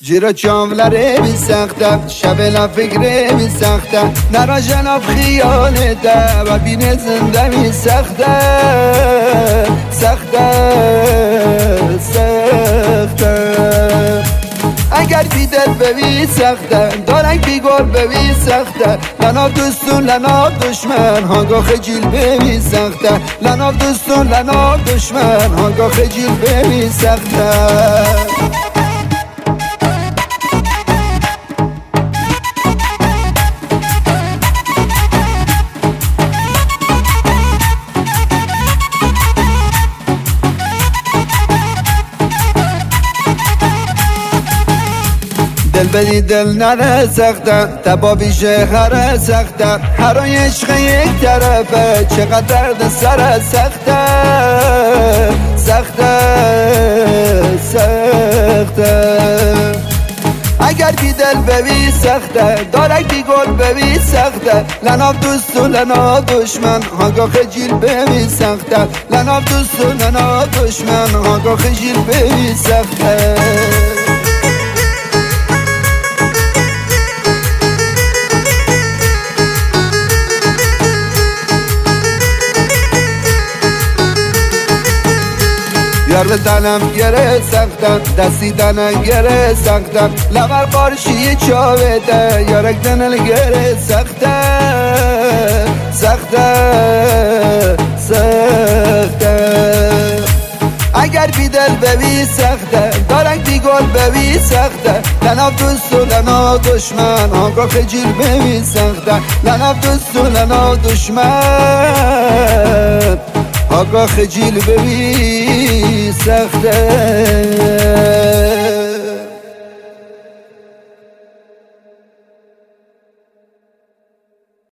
جیرا چاملره بی سخته شب لفکره بی سخته نرا جناب خیانه ده و بین زنده بی سخته سخته سخته اگر بی دل ببی سخته دارنگ بی گل ببی سخته لنا دوستون لنا دشمن هاگاه خجیل ببی سخته لنا دوستون لنا دشمن هاگاه خجیل ببی سخته دل بدی دل نره سخته تبابی شهر سخته هرای عشق یک طرفه چقدر درد سر سخته سخته سخته اگر بی دل ببی سخته دارک بی گل ببی سخته لنا دوست و لنا دشمن هاگاه خجیل ببی سخته لنا دوست و لنا دشمن هاگاه خجیل ببی سخته یار به تنم گره سختم دستی تنم گره سختم لبر بارشی چاوته یارک تنم گره سخته سخته سخته اگر بی دل ببی سخته دارنگ بی گل ببی سخته لناف دوست و لنا دشمن آنگاه خجیل ببی سخته لناف دوست و لنا دشمن آگاه خجیل ببی سخته